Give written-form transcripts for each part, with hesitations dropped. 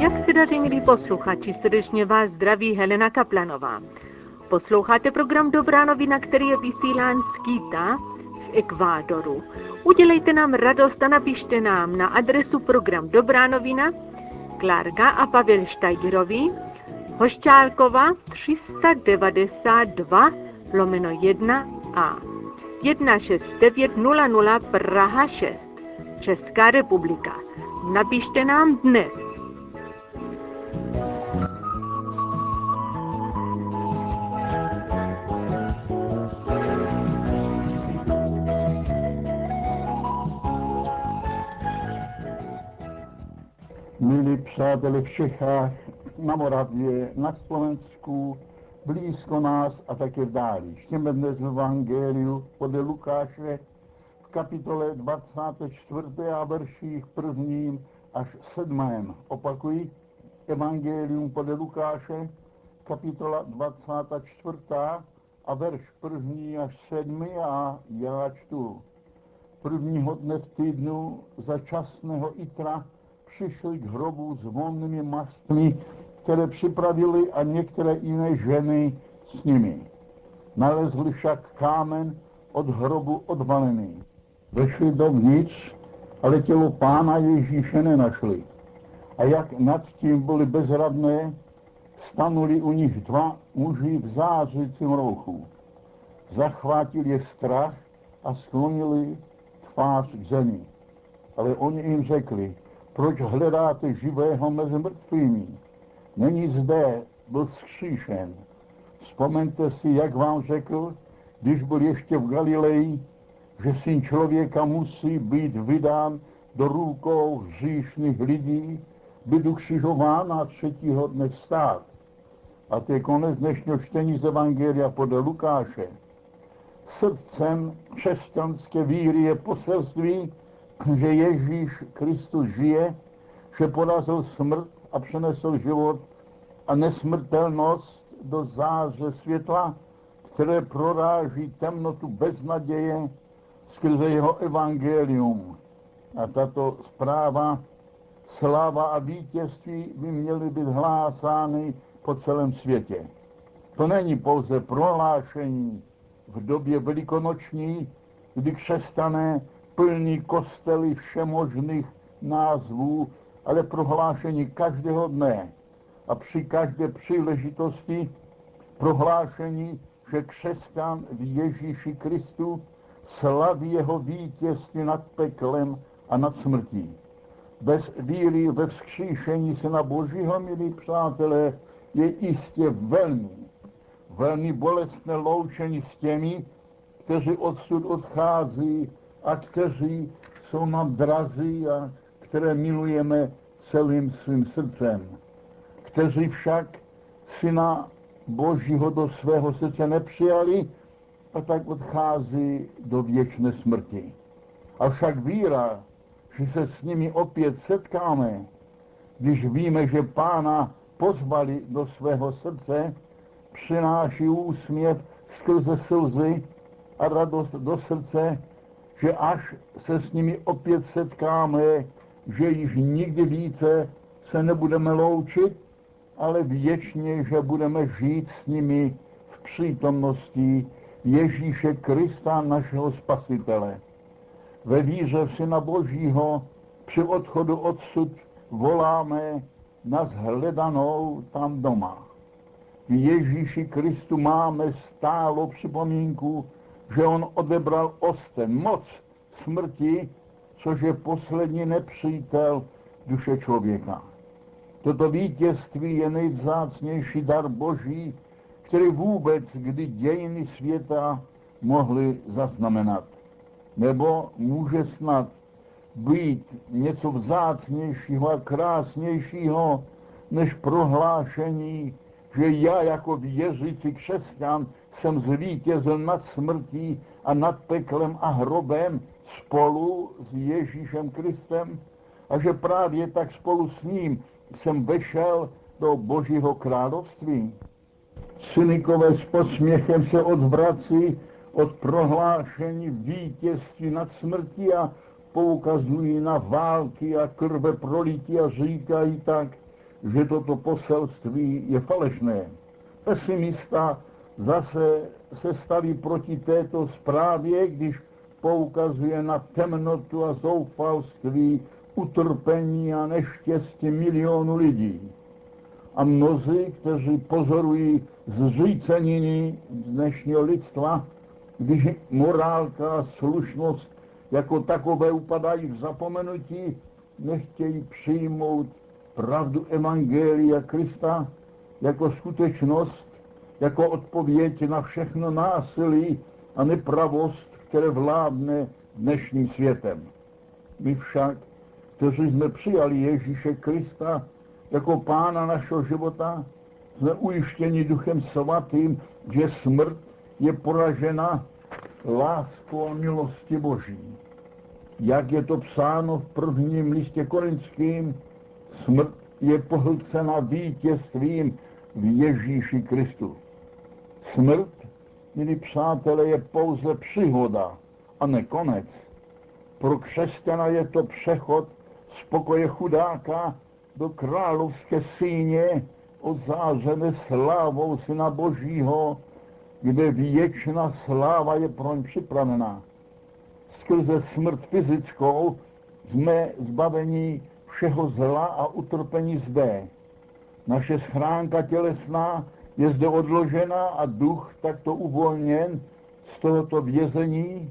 Jak se daří, milí posluchači, srdečně vás zdraví Helena Kaplanová. Posloucháte program Dobrá novina, který je vysílán z Quita v Ekvádoru. Udělejte nám radost a napište nám na adresu program Dobrá novina, Klárka a Pavel Štajgerovi, Hošťálkova 392/1A 16900 Praha 6, Česká republika. Napište nám dnes. Milí přátelé v Čechách, na Moravě, na Slovensku, blízko nás a také v dáli. Čteme dnes v Evangeliu podle Lukáše v kapitole 24. a verších 1. až 7. Opakuji, Evangelium podle Lukáše, kapitola 24. a verš 1. až 7. a já čtu. Prvního dne v týdnu za časného Itra přišli k hrobu s vonnými mastmi, které připravili, a některé jiné ženy s nimi. Nalezli však kámen od hrobu odvalený. Vešli dovnitř, ale tělo Pána Ježíše nenašli. A jak nad tím byli bezradné, stanuli u nich dva muži v zářícím rouchu. Zachvátil je strach a sklonili tvář k zemi. Ale oni jim řekli: proč hledáte živého mezi mrtvými? Není zde, byl vzkříšen. Vzpomeňte si, jak vám řekl, když byl ještě v Galileji, že Syn člověka musí být vydán do rukou hříšných lidí, být ukřižován a třetího dne vstát. A to je konec dnešního čtení z Evangelia podle Lukáše. Srdcem křesťanské víry je poselství, že Ježíš Kristus žije, že porazil smrt a přenesl život a nesmrtelnost do záře světla, které proráží temnotu beznaděje skrze jeho evangelium. A tato zpráva, sláva a vítězství by měly být hlásány po celém světě. To není pouze prohlášení v době velikonoční, kdy křesťané plní kostely všemožných názvů, ale prohlášení každého dne a při každé příležitosti prohlášení, že křesťan v Ježíši Kristu slaví jeho vítězství nad peklem a nad smrtí. Bez víry ve vzkříšení Syna Božího, milí přátelé, je jistě velmi bolestné loučení s těmi, kteří odsud odchází a kteří jsou nám drazí a které milujeme celým svým srdcem. Kteří však Syna Božího do svého srdce nepřijali a tak odchází do věčné smrti. Avšak víra, že se s nimi opět setkáme, když víme, že Pána pozvali do svého srdce, přináší úsměv skrze slzy a radost do srdce, že až se s nimi opět setkáme, že již nikdy více se nebudeme loučit, ale věčně, že budeme žít s nimi v přítomnosti Ježíše Krista, našeho Spasitele. Ve víře v Syna Božího při odchodu odsud voláme na shledanou tam doma. V Ježíši Kristu máme stálou připomínku, že on odebral osten, moc smrti, což je poslední nepřítel duše člověka. Toto vítězství je nejvzácnější dar Boží, který vůbec kdy dějiny světa mohly zaznamenat. Nebo může snad být něco vzácnějšího a krásnějšího než prohlášení, že já jako věřící křesťan jsem zvítězil nad smrtí a nad peklem a hrobem spolu s Ježíšem Kristem a že právě tak spolu s ním jsem vešel do Božího království. Cynikové s posměchem se odvrací od prohlášení vítězství nad smrtí a poukazují na války a krve prolití a říkají tak: že toto poselství je falešné. Pesimista zase se staví proti této zprávě, když poukazuje na temnotu a zoufalství, utrpení a neštěstí milionů lidí. A mnozí, kteří pozorují zříceniny dnešního lidstva, když morálka a slušnost jako takové upadají v zapomenutí, nechtějí přijmout pravdu Evangelia Krista jako skutečnost, jako odpověď na všechno násilí a nepravost, které vládne dnešním světem. My však, kteří jsme přijali Ježíše Krista jako Pána našeho života, jsme ujištěni Duchem Svatým, že smrt je poražena láskou a milostí Boží. Jak je to psáno v prvním listě Korinským, smrt je pohlcena vítězstvím v Ježíši Kristu. Smrt, milí přátelé, je pouze příhoda a ne konec. Pro křesťana je to přechod z pokoje chudáka do královské síně ozářené slávou Syna Božího, kde věčná sláva je pro ně připravená. Skrze smrt fyzickou jsme zbaveni všeho zla a utrpení zde. Naše schránka tělesná je zde odložena a duch takto uvolněn z tohoto vězení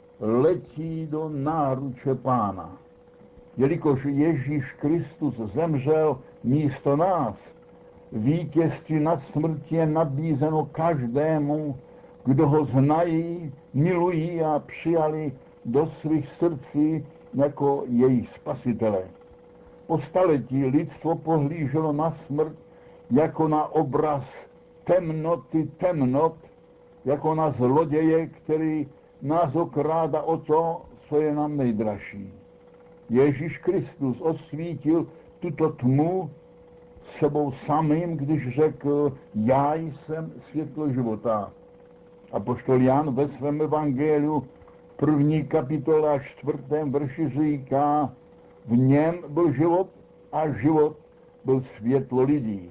letí do náruče Pána. Jelikož Ježíš Kristus zemřel místo nás, vítězství nad smrtí je nabízeno každému, kdo ho znají, milují a přijali do svých srdcí jako jejich spasitele. Po staletí lidstvo pohlíželo na smrt jako na obraz temnoty temnot, jako na zloděje, který nás okrádá o to, co je nám nejdražší. Ježíš Kristus osvítil tuto tmu sebou samým, když řekl, já jsem světlo života. Apoštol Jan ve svém evangeliu první kapitole a 4. verši říká, v něm byl život a život byl světlo lidí.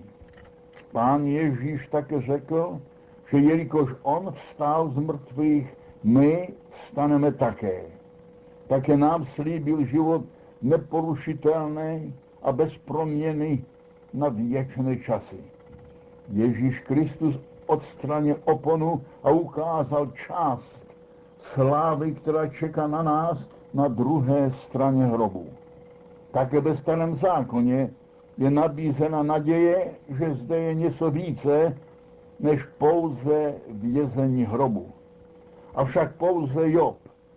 Pán Ježíš také řekl, že jelikož on vstal z mrtvých, my vstaneme také. Také nám slíbil život neporušitelný a bez proměny na věčné časy. Ježíš Kristus odstranil oponu a ukázal část slávy, která čeká na nás na druhé straně hrobu. Také ve Starém zákoně je nabízena naděje, že zde je něco více, než pouze vězení hrobu. Avšak pouze Job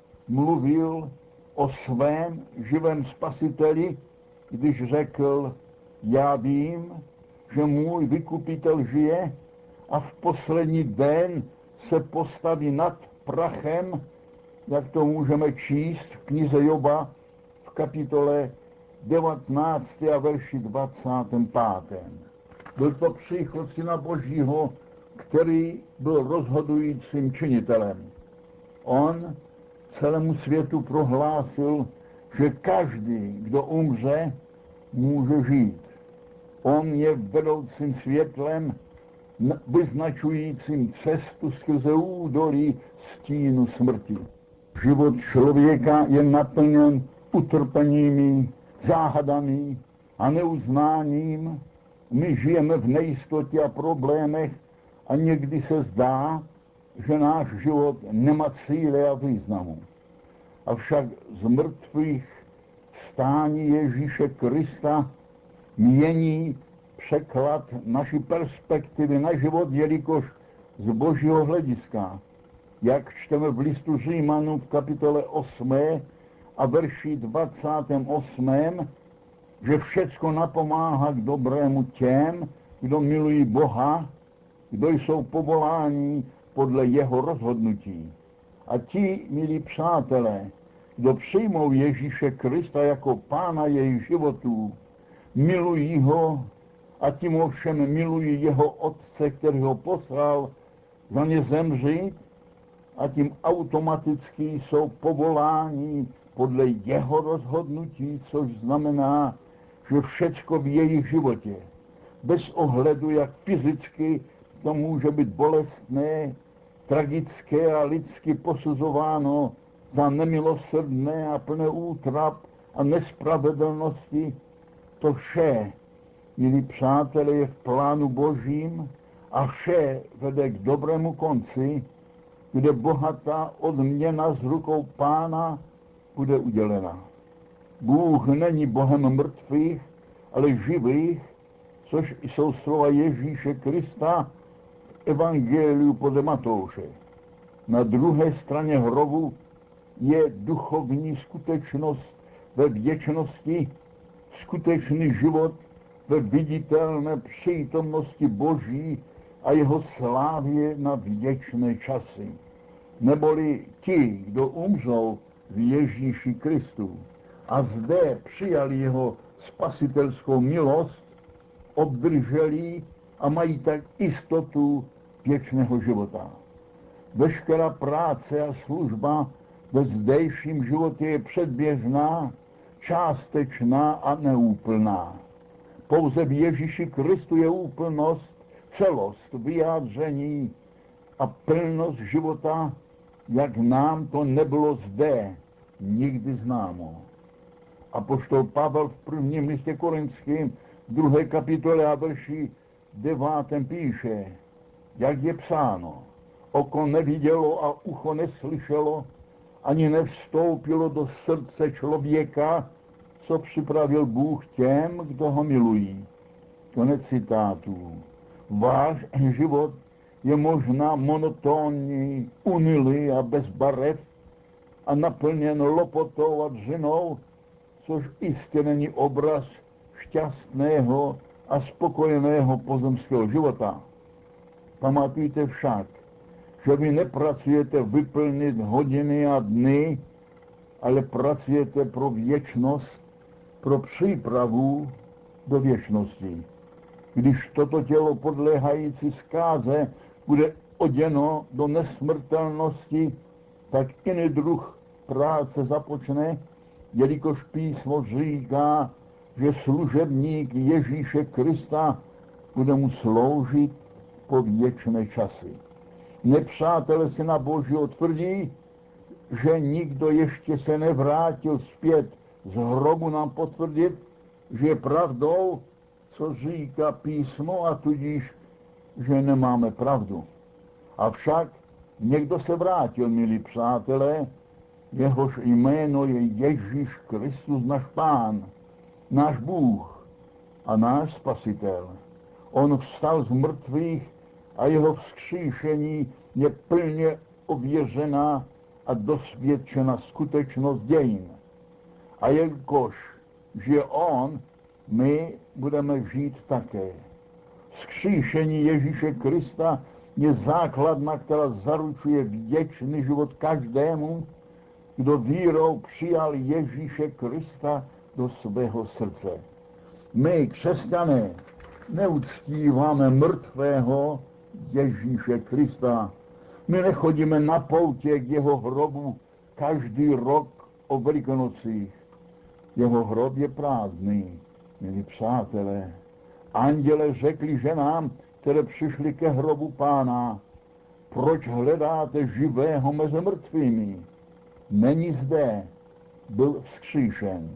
mluvil o svém živém spasiteli, když řekl, já vím, že můj vykupitel žije a v poslední den se postaví nad prachem, jak to můžeme číst v knize Joba v kapitole 19. a verši 25. Byl to příchod Syna Božího, který byl rozhodujícím činitelem. On celému světu prohlásil, že každý, kdo umře, může žít. On je vedoucím světlem, vyznačujícím cestu skrze údolí stínu smrti. Život člověka je naplněn utrpeními, záhadami a neuznáním. My žijeme v nejistotě a problémech a někdy se zdá, že náš život nemá cíle a významu. Avšak z mrtvých vstání Ježíše Krista mění překlad naší perspektivy na život, jelikož z Božího hlediska, jak čteme v listu Římanům v kapitole 8. a verši 28., že všecko napomáhá k dobrému těm, kdo milují Boha, kdo jsou povoláni podle jeho rozhodnutí. A ti, milí přátelé, kdo přijmou Ježíše Krista jako Pána jejich životů, milují ho a tím ovšem milují jeho Otce, který ho poslal za ně zemřít, a tím automaticky jsou povoláni podle jeho rozhodnutí, což znamená, že všecko v jejich životě bez ohledu, jak fyzicky to může být bolestné, tragické a lidsky posuzováno za nemilosrdné a plné útrap a nespravedlnosti, to vše, milí přátelé, je v plánu Božím a vše vede k dobrému konci, kde bohatá odměna z rukou Pána bude udělena. Bůh není Bohem mrtvých, ale živých, což jsou slova Ježíše Krista v Evangeliu podle Matouše. Na druhé straně hrobu je duchovní skutečnost ve věčnosti, skutečný život ve viditelné přítomnosti Boží a jeho slávě na věčné časy. Neboli ti, kdo umřou v Ježíši Kristu a zde přijali jeho spasitelskou milost, obdrželi a mají tak jistotu věčného života. Veškerá práce a služba ve zdejším životě je předběžná, částečná a neúplná. Pouze v Ježíši Kristu je úplnost, celost, vyjádření a plnost života, jak nám to nebylo zde nikdy známo. Apoštol Pavel v prvním listě Korinským, 2. kapitole a verši 9. píše, jak je psáno, oko nevidělo a ucho neslyšelo, ani nevstoupilo do srdce člověka, co připravil Bůh těm, kdo ho milují. Konec citátů. Váš život je možná monotónní, unilý a bez barev a naplněn lopotou a dřinou, což jistě není obraz šťastného a spokojeného pozemského života. Pamatujte však, že vy nepracujete vyplnit hodiny a dny, ale pracujete pro věčnost, pro přípravu do věčnosti. Když toto tělo podléhající zkáze bude oděno do nesmrtelnosti, tak jiný druh práce započne, jelikož písmo říká, že služebník Ježíše Krista bude mu sloužit po věčné časy. Nepřátelé se na Boží tvrdí, že nikdo ještě se nevrátil zpět z hrobu nám potvrdit, že je pravdou, co říká písmo, a tudíž, že nemáme pravdu. Avšak někdo se vrátil, milí přátelé, jehož jméno je Ježíš Kristus, náš Pán, náš Bůh a náš Spasitel. On vstal z mrtvých a jeho vzkříšení je plně ověřená a dosvědčena skutečnost dějin. A jelikož žije on, my budeme žít také. Vzkříšení Ježíše Krista je základna, která zaručuje věčný život každému, kdo vírou přijal Ježíše Krista do svého srdce. My, křesťané, neuctíváme mrtvého Ježíše Krista. My nechodíme na poutě k jeho hrobu každý rok o Velikonocích. Jeho hrob je prázdný, milí přátelé. Anděle řekli ženám, které přišli ke hrobu Pána, proč hledáte živého mezi mrtvými? Není zde, byl vzkříšen.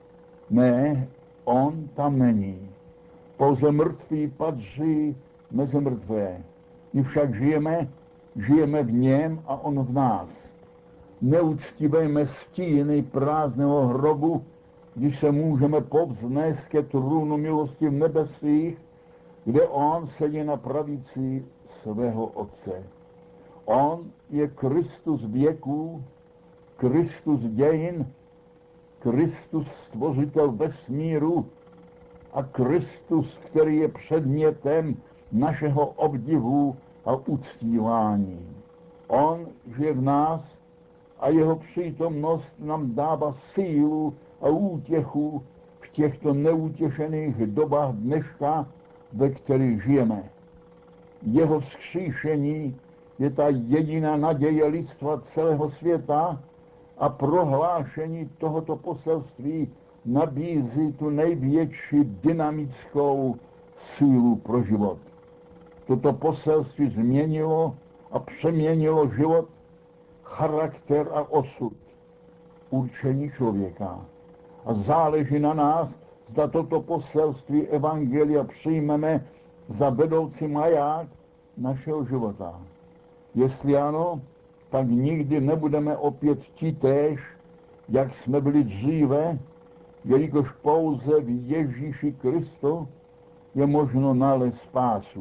Ne, on tam není. Pouze mrtví patří mezi mrtvé. My však žijeme v něm a on v nás. Neuctívejme stíny prázdného hrobu, když se můžeme povznést ke trůnu milosti v nebesích, kde on sedí na pravici svého Otce. On je Kristus věků, Kristus dějin, Kristus stvořitel vesmíru a Kristus, který je předmětem našeho obdivu a uctívání. On žije v nás a jeho přítomnost nám dává sílu a útěchu v těchto neutěšených dobách dneška, ve kterých žijeme. Jeho vzkříšení je ta jediná naděje lidstva celého světa a prohlášení tohoto poselství nabízí tu největší dynamickou sílu pro život. Toto poselství změnilo a přeměnilo život, charakter a osud, určení člověka. A záleží na nás, zda toto poselství evangelia přijmeme za vedoucí maják našeho života. Jestli ano, tak nikdy nebudeme opět titéž, jak jsme byli dříve, jelikož pouze v Ježíši Kristu je možno nalézt spásu.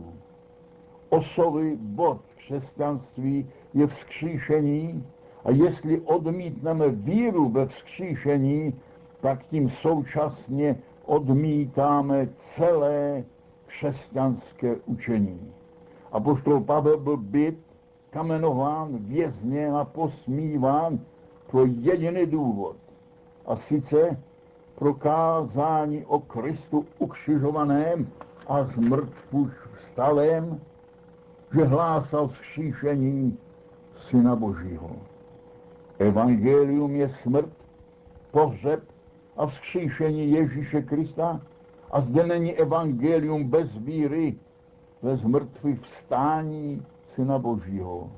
Osový bod křesťanství je vzkříšení a jestli odmítneme víru ve vzkříšení, tak tím současně odmítáme celé křesťanské učení. Apoštol Pavel byl bit, kamenován, vězněn a posmíván pro jediný důvod, a sice prokázání o Kristu ukřižovaném a z mrtvých vstalém, že hlásal vzkříšení Syna Božího. Evangelium je smrt, pohřeb a vzkříšení Ježíše Krista a zde není evangelium bez víry ve zmrtvých vstání Syna Božího.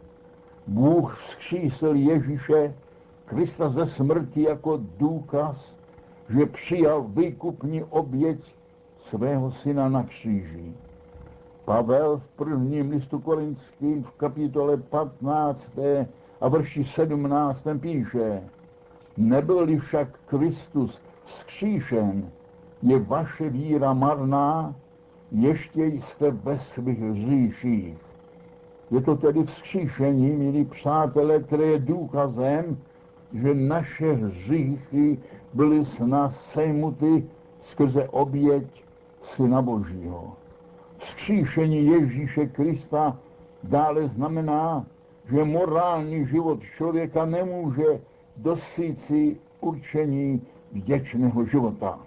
Bůh vzkřísil Ježíše Krista ze smrti jako důkaz, že přijal výkupní oběť svého syna na kříži. Pavel v prvním listu Korinským v kapitole 15. a verši 17. píše: Nebyl-li však Kristus vzkříšen, je vaše víra marná, ještě jste ve svých hříších. Je to tedy vzkříšení, milí přátelé, které je důkazem, že naše hříchy byly s nás sejmuty skrze oběť Syna Božího. Vzkříšení Ježíše Krista dále znamená, že morální život člověka nemůže dosíci určení věčného života.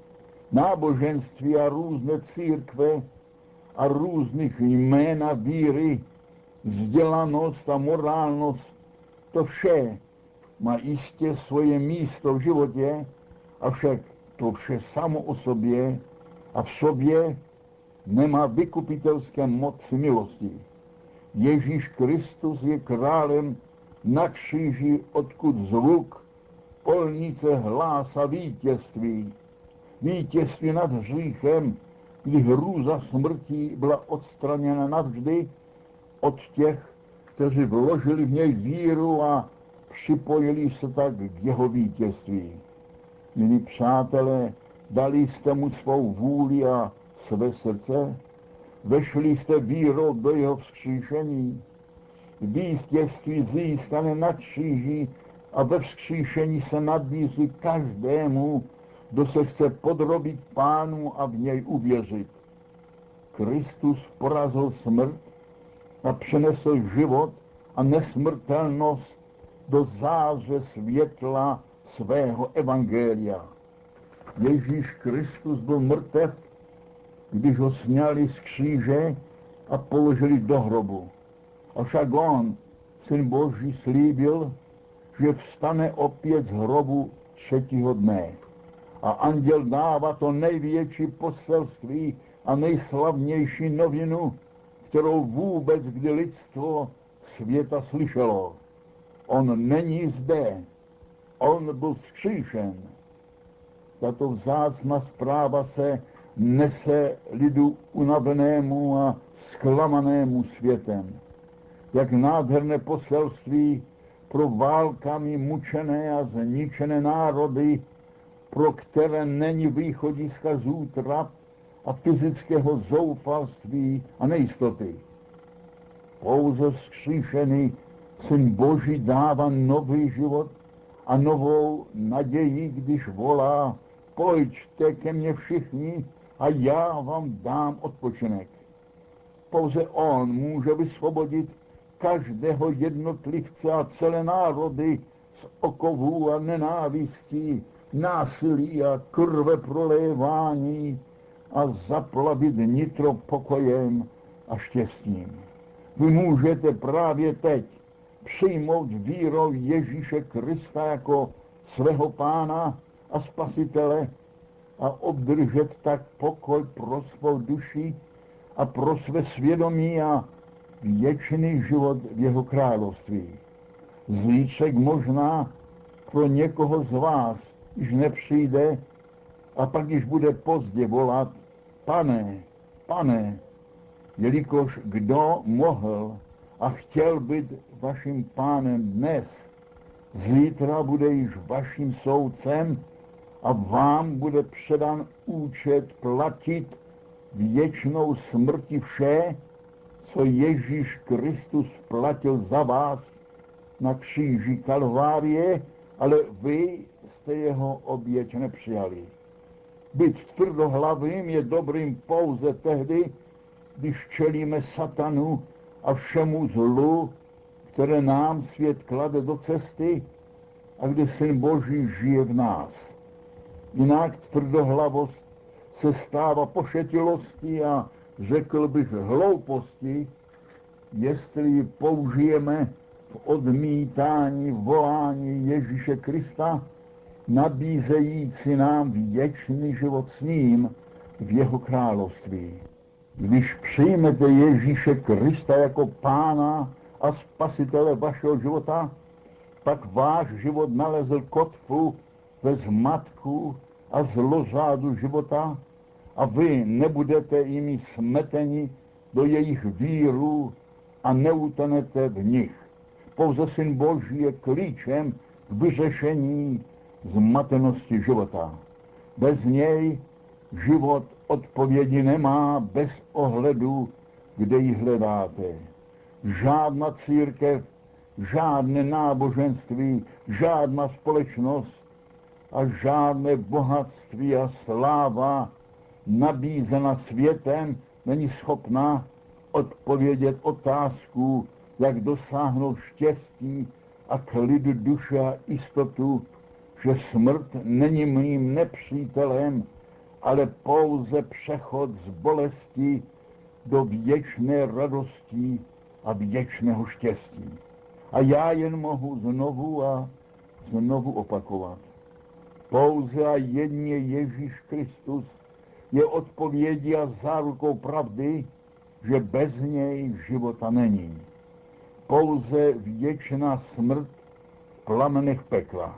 Náboženství a různé církve a různých jména víry, vzdělanost a morálnost, to vše má jistě svoje místo v životě, avšak to vše samo o sobě a v sobě nemá vykupitelské moci milosti. Ježíš Kristus je králem na kříži, odkud zvuk polnice hlásá vítězství. Vítězství nad hříchem, kdy hrůza smrti byla odstraněna navždy od těch, kteří vložili v něj víru a připojili se tak k jeho vítězství. Milí přátelé, dali jste mu svou vůli a své srdce, vešli jste vírou do jeho vzkříšení. Vítězství získané na kříži a ve vzkříšení se nabízí každému, kdo se chce podrobit Pánu a v něj uvěřit. Kristus porazil smrt a přinesl život a nesmrtelnost do záře světla svého evangelia. Ježíš Kristus byl mrtev, když ho sňali z kříže a položili do hrobu. Avšak on, Syn Boží, slíbil, že vstane opět z hrobu třetího dne. A anděl dává to největší poselství a nejslavnější novinu, kterou vůbec kdy lidstvo světa slyšelo. On není zde, on byl vzkříšen. Tato vzácná zpráva se nese lidu unavenému a zklamanému světem. Jak nádherné poselství pro válkami mučené a zničené národy, pro které není východiska z útrap a fyzického zoufalství a nejistoty. Pouze vzkříšený Syn Boží dává nový život a novou naději, když volá: pojďte ke mně všichni a já vám dám odpočinek. Pouze on může vysvobodit každého jednotlivce a celé národy z okovů a nenávistí, násilí a krve prolévání a zaplavit nitro pokojem a štěstím. Vy můžete právě teď přijmout vírou Ježíše Krista jako svého Pána a Spasitele a obdržet tak pokoj pro svou duši a pro své svědomí a věčný život v jeho království. Zítřek možná pro někoho z vás již nepřijde a pak již bude pozdě volat: Pane, Pane, jelikož kdo mohl a chtěl být vaším pánem dnes, zítra bude již vaším soudcem a vám bude předan účet platit věčnou smrti vše, co Ježíš Kristus platil za vás na kříži Kalvárie, ale vy jste jeho oběť nepřijali. Být tvrdohlavým je dobrým pouze tehdy, když čelíme satanu a všemu zlu, které nám svět klade do cesty a kdy Syn Boží žije v nás. Jinak tvrdohlavost se stává pošetilostí a řekl bych hloupostí, jestli ji použijeme v odmítání volání Ježíše Krista, nabízející nám věčný život s ním v jeho království. Když přijmete Ježíše Krista jako pána a spasitele vašeho života, pak váš život nalezl kotvu ve zmatku a zlořádu života a vy nebudete jimi smeteni do jejich víru a neutonete v nich. Pouze Syn Boží je klíčem k vyřešení zmatenosti života. Bez něj život odpovědi nemá bez ohledu, kde ji hledáte. Žádná církev, žádné náboženství, žádná společnost a žádné bohatství a sláva nabízena světem není schopná odpovědět otázku, jak dosáhnout štěstí a klidu duše a jistotu, že smrt není mým nepřítelem, ale pouze přechod z bolesti do věčné radosti a věčného štěstí. A já jen mohu znovu a znovu opakovat. Pouze a jedině Ježíš Kristus je odpovědí a zárukou pravdy, že bez něj života není. Pouze věčná smrt v plamenech pekla.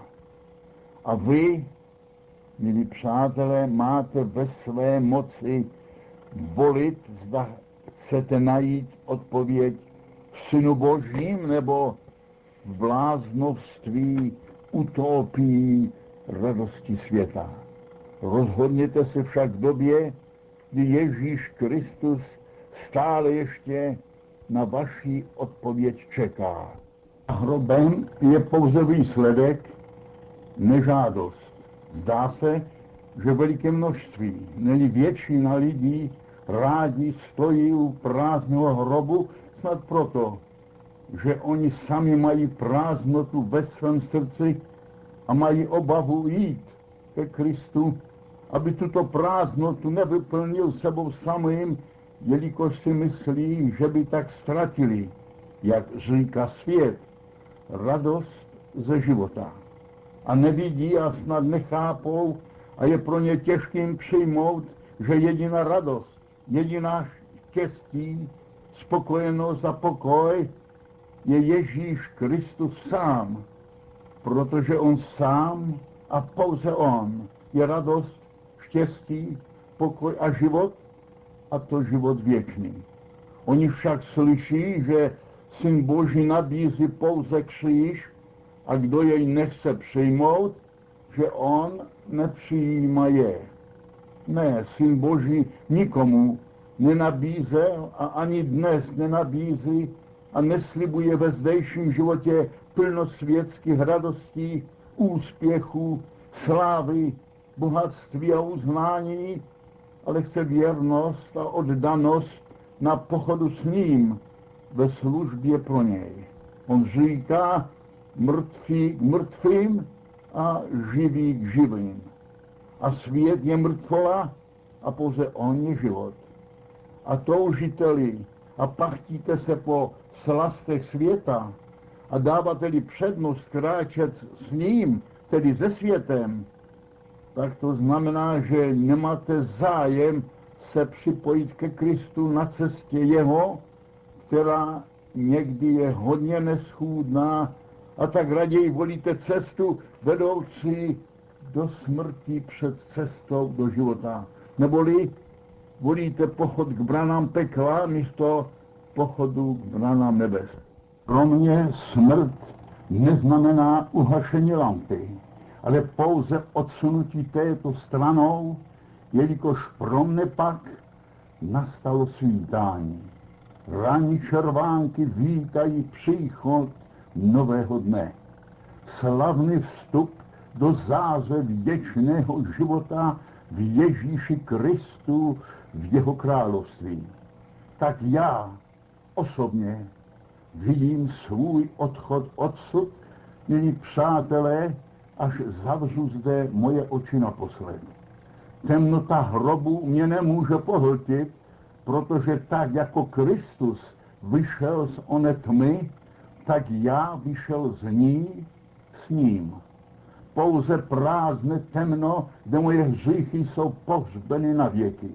A vy, milí přátelé, máte ve své moci volit, zda chcete najít odpověď v Synu Božím nebo v bláznovství, utopii, radosti světa. Rozhodněte se však v době, kdy Ježíš Kristus stále ještě na vaši odpověď čeká. A hrobem je pouze výsledek, nežádost. Zdá se, že veliké množství, není většina lidí, rádi stojí u prázdného hrobu, snad proto, že oni sami mají prázdnotu ve svém srdci a mají obavu jít ke Kristu, aby tuto prázdnotu nevyplnil sebou samým, jelikož si myslí, že by tak ztratili, jak říká svět, radost ze života. A nevidí a snad nechápou a je pro ně těžkým přijmout, že jediná radost, jediná štěstí, spokojenost a pokoj je Ježíš Kristus sám, protože on sám a pouze on je radost, štěstí, pokoj a život, a to život věčný. Oni však slyší, že Syn Boží nabízí pouze kříž a kdo jej nechce přijmout, že on nepřijíma je. Ne, Syn Boží nikomu nenabízel a ani dnes nenabízí a neslibuje ve zdejším životě plno světských radostí, úspěchů, slávy, bohatství a uznání, ale chce věrnost a oddanost na pochodu s ním ve službě pro něj. On říká mrtví k mrtvým a živí k živým. A svět je mrtvola a pouze on je život. A toužiteli a pachtíte se po slastech světa a dáváte-li přednost kráčet s ním, tedy se světem, tak to znamená, že nemáte zájem se připojit ke Kristu na cestě jeho, která někdy je hodně neschůdná, a tak raději volíte cestu vedoucí do smrti před cestou do života. Neboli volíte pochod k branám pekla místo pochodu k branám nebes. Pro mě smrt neznamená uhašení lampy, ale pouze odsunutí této stranou, jelikož pro mne pak nastalo svítání. Ranní červánky vítají příchod nového dne. Slavný vstup do záře věčného života v Ježíši Kristu v jeho království. Tak já osobně vidím svůj odchod odsud, milí přátelé, až zavřu zde moje oči naposled. Temnota hrobu mě nemůže pohltit, protože tak jako Kristus vyšel z oné tmy, tak já vyšel z ní s ním. Pouze prázdné temno, kde moje hříchy jsou pohřbeny na věky.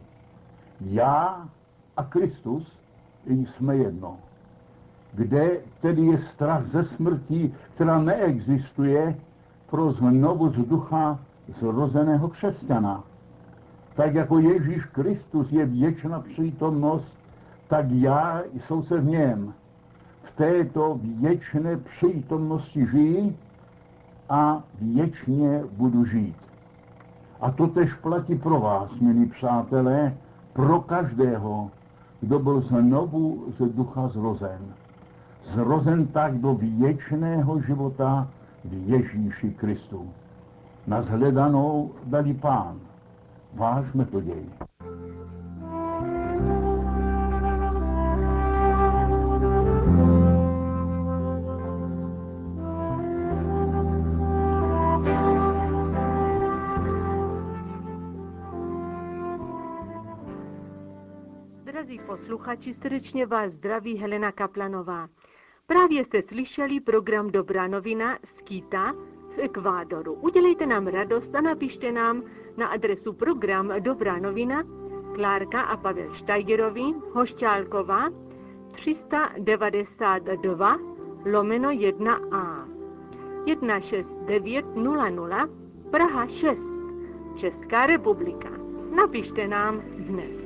Já a Kristus jsme jedno. Kde tedy je strach ze smrti, která neexistuje pro znovu z ducha zrozeného křesťana? Tak jako Ježíš Kristus je věčná přítomnost, tak já jsou se v něm. V této věčné přítomnosti žijí a věčně budu žít. A to tež platí pro vás, milí přátelé, pro každého, kdo byl znovu z ducha zrozen. Zrozen tak do věčného života v Ježíši Kristu. Na shledanou dali Pán, váš Metoděj. Drazí posluchači, srdečně vás zdraví Helena Kaplanová. Právě jste slyšeli program Dobrá novina z Quita v Ekvádoru. Udělejte nám radost a napište nám na adresu program Dobrá novina, Klárka a Pavel Štajgerovi, Hošťálková, 392/1A, 16900, Praha 6, Česká republika. Napište nám dnes.